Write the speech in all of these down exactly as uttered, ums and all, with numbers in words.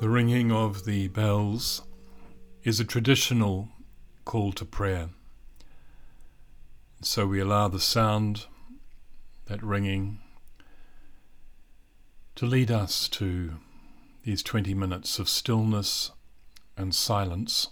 The ringing of the bells is a traditional call to prayer. So we allow the sound, that ringing, to lead us to these twenty minutes of stillness and silence,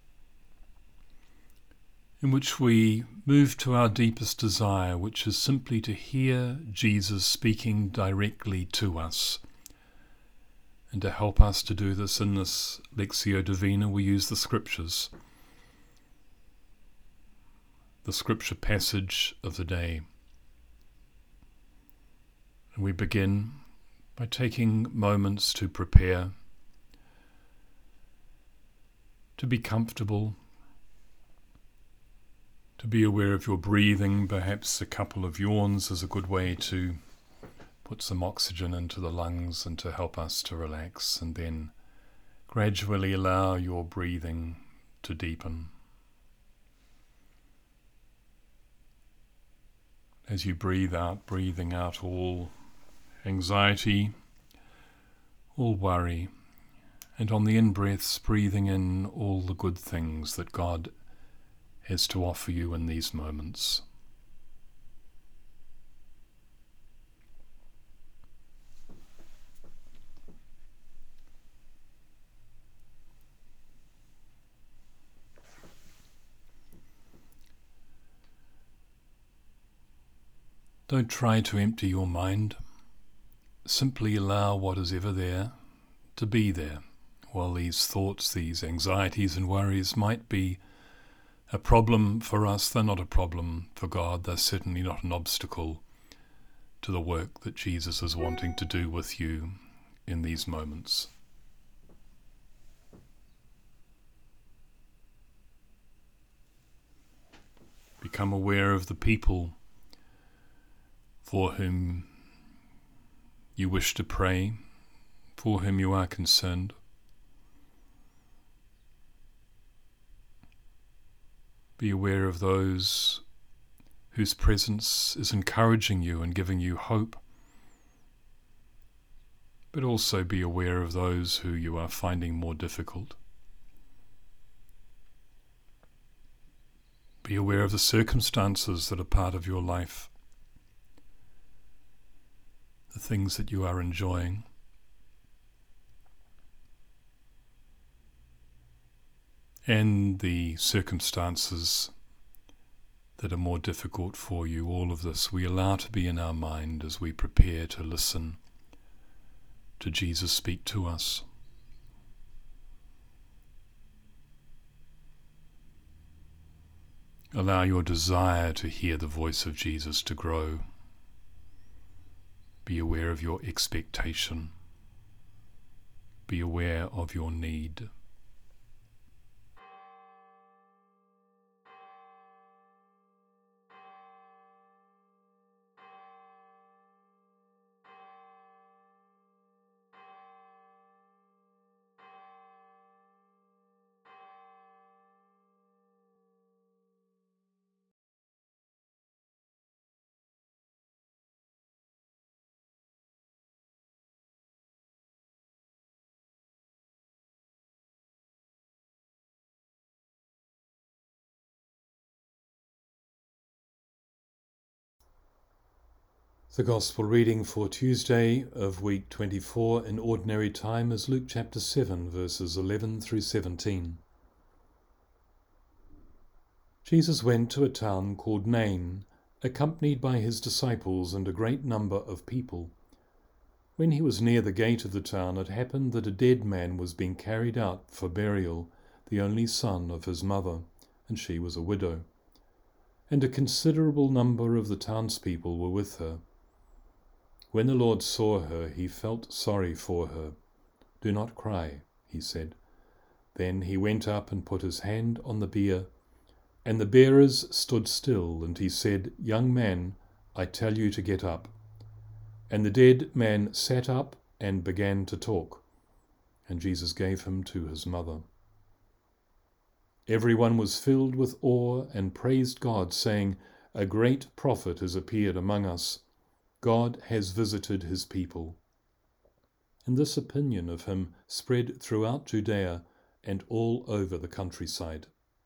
in which we move to our deepest desire, which is simply to hear Jesus speaking directly to us. And to help us to do this in this Lectio Divina, we use the Scriptures, the Scripture passage of the day. And we begin by taking moments to prepare, to be comfortable, to be aware of your breathing. Perhaps a couple of yawns is a good way to put some oxygen into the lungs and to help us to relax, and then gradually allow your breathing to deepen. As you breathe out, breathing out all anxiety, all worry, and on the in-breaths, breathing in all the good things that God has to offer you in these moments. Don't try to empty your mind. Simply allow what is ever there to be there. While these thoughts, these anxieties and worries might be a problem for us, they're not a problem for God. They're certainly not an obstacle to the work that Jesus is wanting to do with you in these moments. Become aware of the people for whom you wish to pray, for whom you are concerned. Be aware of those whose presence is encouraging you and giving you hope, but also be aware of those who you are finding more difficult. Be aware of the circumstances that are part of your life, the things that you are enjoying. And the circumstances that are more difficult for you. All of this we allow to be in our mind as we prepare to listen to Jesus speak to us. Allow your desire to hear the voice of Jesus to grow. Be aware of your expectation. Be aware of your need. The Gospel reading for Tuesday of week twenty-four in Ordinary Time is Luke chapter seven, verses eleven through seventeen. Jesus went to a town called Nain, accompanied by his disciples and a great number of people. When he was near the gate of the town, it happened that a dead man was being carried out for burial, the only son of his mother, and she was a widow. And a considerable number of the townspeople were with her. When the Lord saw her, he felt sorry for her. "Do not cry," he said. Then he went up and put his hand on the bier, and the bearers stood still, and he said, "Young man, I tell you to get up." And the dead man sat up and began to talk, and Jesus gave him to his mother. Everyone was filled with awe and praised God, saying, "A great prophet has appeared among us. God has visited his people." And this opinion of him spread throughout Judea and all over the countryside.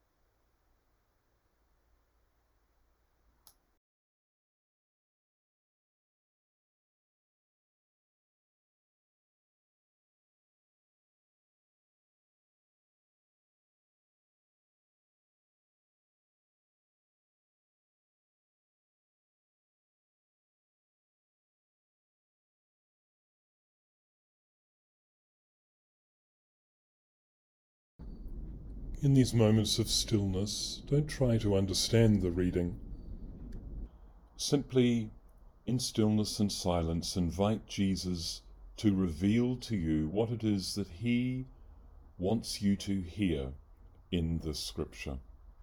In these moments of stillness, don't try to understand the reading. Simply, in stillness and silence, invite Jesus to reveal to you what it is that he wants you to hear in this scripture.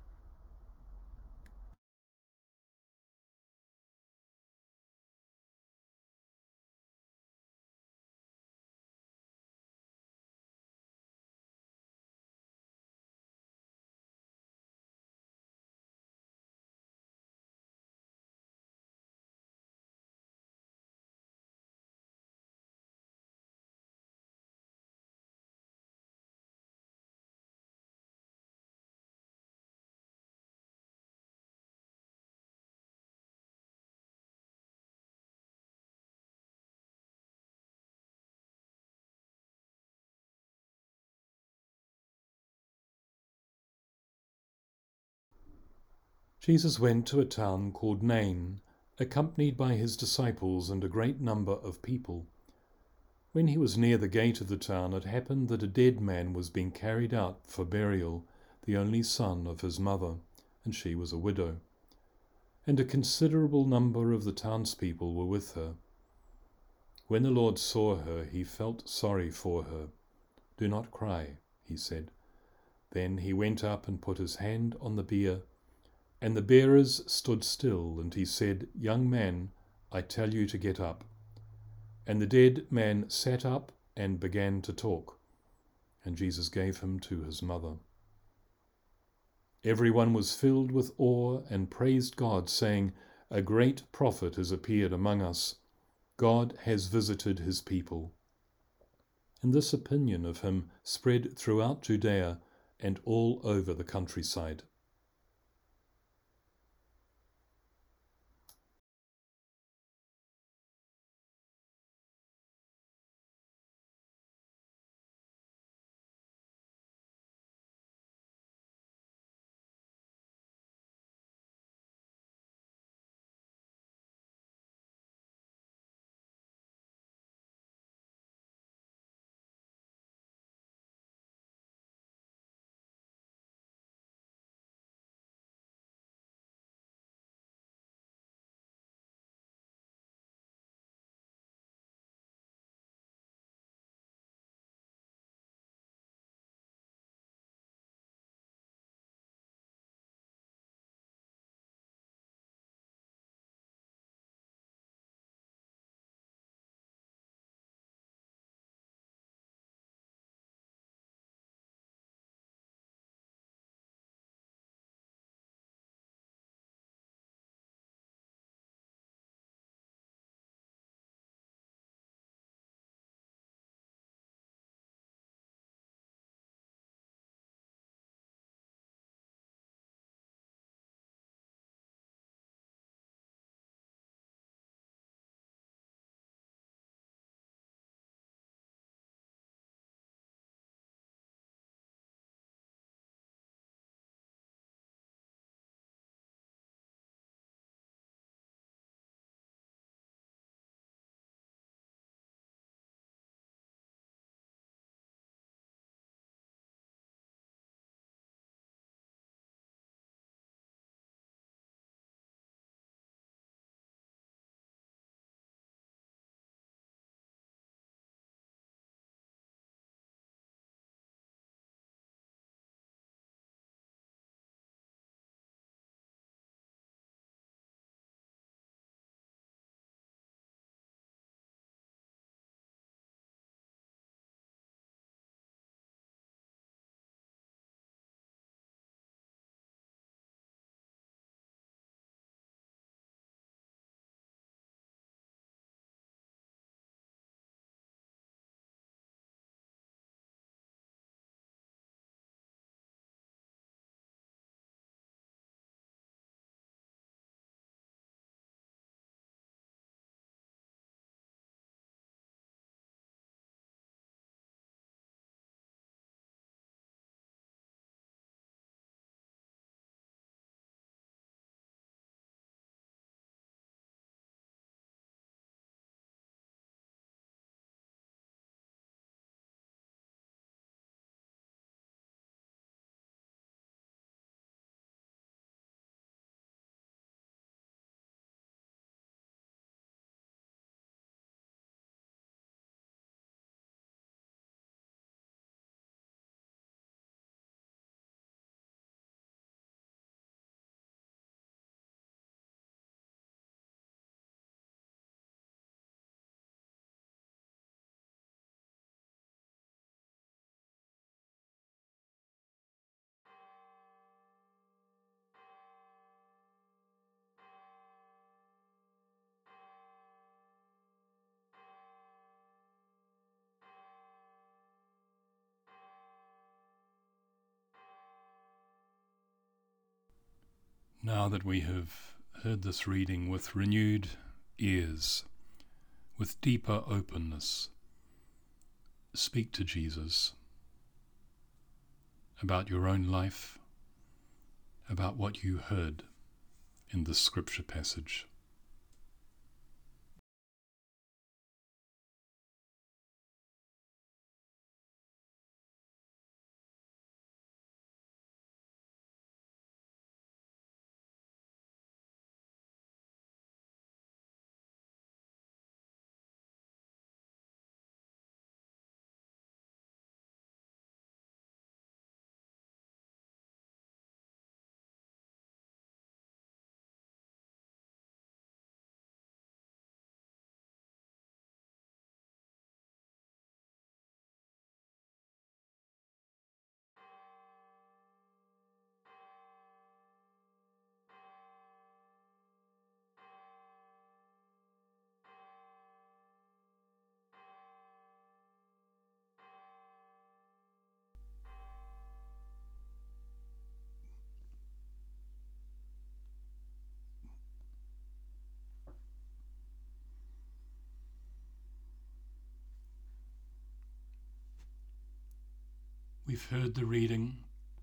Jesus went to a town called Nain, accompanied by his disciples and a great number of people. When he was near the gate of the town, it happened that a dead man was being carried out for burial, the only son of his mother, and she was a widow. And a considerable number of the townspeople were with her. When the Lord saw her, he felt sorry for her. "Do not cry," he said. Then he went up and put his hand on the bier, and the bearers stood still, and he said, "Young man, I tell you to get up." And the dead man sat up and began to talk, and Jesus gave him to his mother. Everyone was filled with awe and praised God, saying, "A great prophet has appeared among us. God has visited his people." And this opinion of him spread throughout Judea and all over the countryside. Now that we have heard this reading with renewed ears, with deeper openness, speak to Jesus about your own life, about what you heard in this scripture passage. We've heard the reading,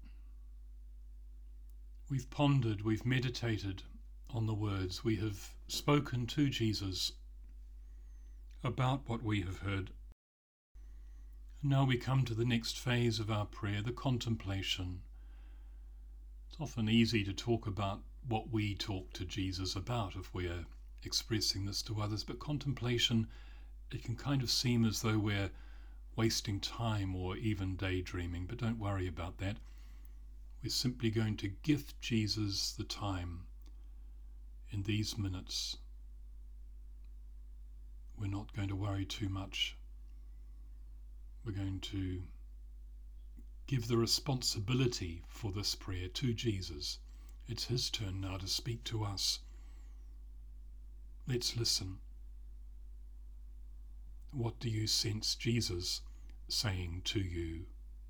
we've pondered, we've meditated on the words, we have spoken to Jesus about what we have heard. And now we come to the next phase of our prayer, the contemplation. It's often easy to talk about what we talk to Jesus about if we're expressing this to others, but contemplation, it can kind of seem as though we're wasting time or even daydreaming, but don't worry about that. We're simply going to gift Jesus the time in these minutes. We're not going to worry too much. We're going to give the responsibility for this prayer to Jesus. It's his turn now to speak to us. Let's listen. What do you sense Jesus saying to you?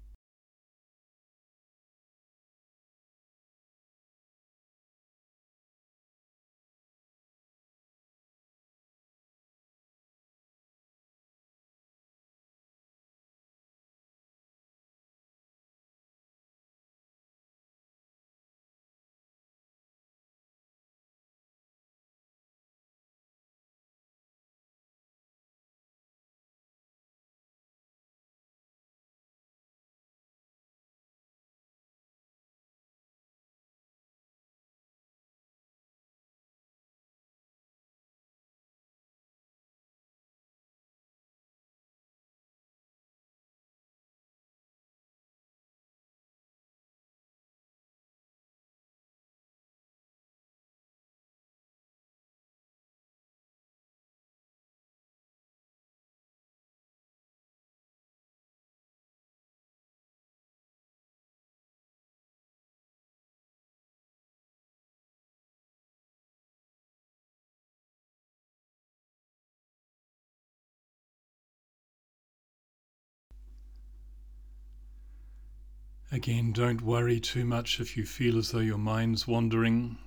Again, don't worry too much if you feel as though your mind's wandering.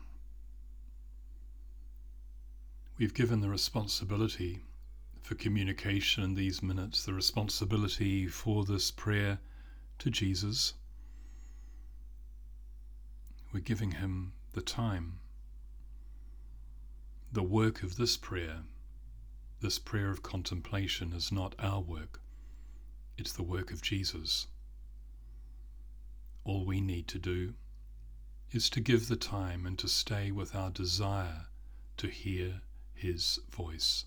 We've given the responsibility for communication in these minutes, the responsibility for this prayer to Jesus. We're giving him the time. The work of this prayer, this prayer of contemplation, is not our work. It's the work of Jesus. All we need to do is to give the time and to stay with our desire to hear his voice.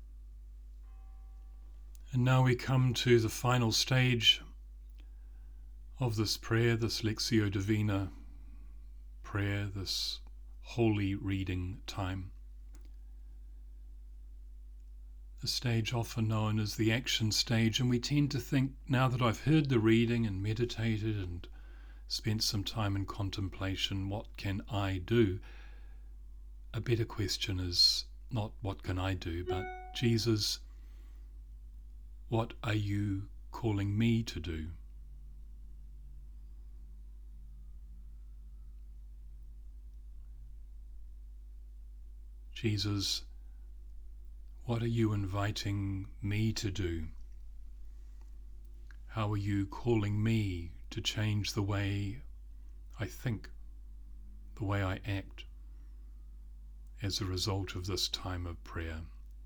And now we come to the final stage of this prayer, this Lectio Divina prayer, this holy reading time. The stage often known as the action stage, and we tend to think, now that I've heard the reading and meditated and spent some time in contemplation, what can I do? A better question is not what can I do, but Jesus, what are you calling me to do? Jesus, what are you inviting me to do? How are you calling me to change the way I think, the way I act, as a result of this time of prayer?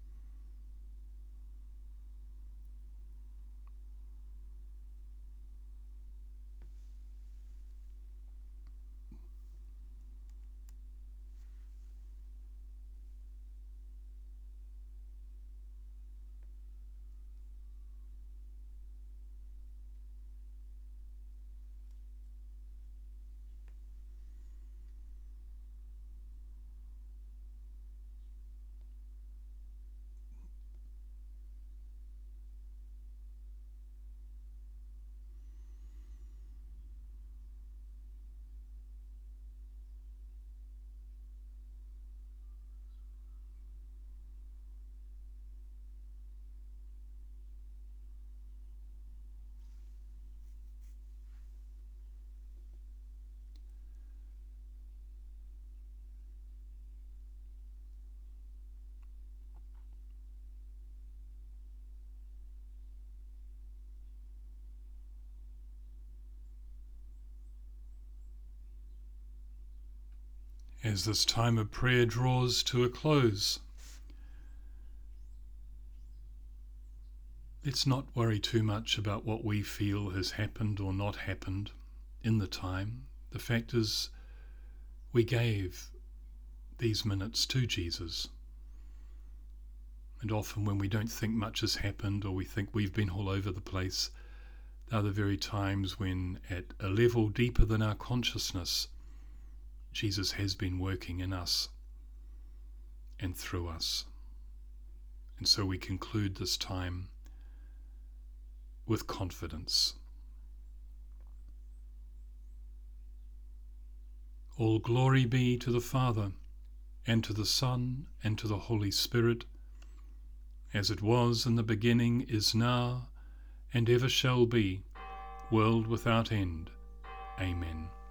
As this time of prayer draws to a close, let's not worry too much about what we feel has happened or not happened in the time. The fact is, we gave these minutes to Jesus. And often when we don't think much has happened, or we think we've been all over the place, they're the very times when, at a level deeper than our consciousness, Jesus has been working in us and through us. And so we conclude this time with confidence. All glory be to the Father, and to the Son, and to the Holy Spirit, as it was in the beginning, is now, and ever shall be, world without end. Amen.